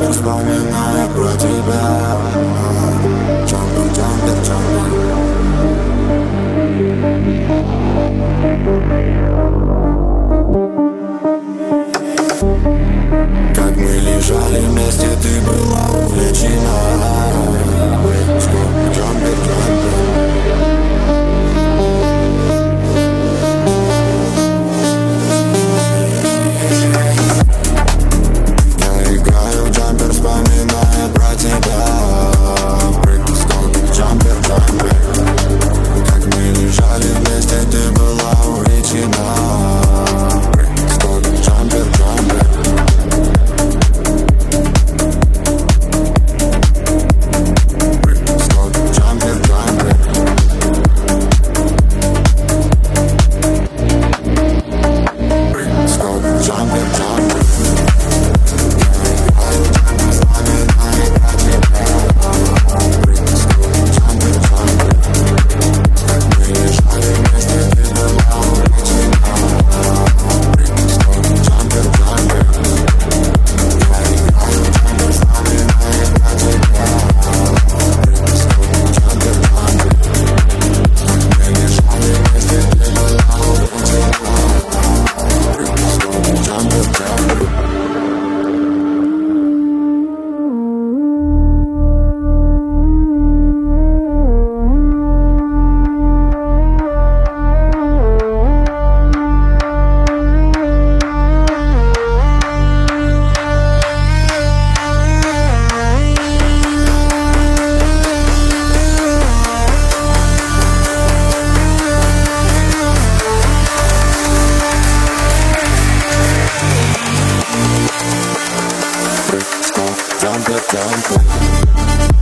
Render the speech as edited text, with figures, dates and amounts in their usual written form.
вспоминаю про тебя. Джампер, джампер, джампер. Как мы лежали вместе, ты была увлечена. Джампер, джампер. Я играю в джампер, вспоминая про тебя. Прыг-скок, джампер, джампер. Как мы лежали вместе, ты была увлечена. Прыг-скок, джампер, джампер. Jump it, jump it.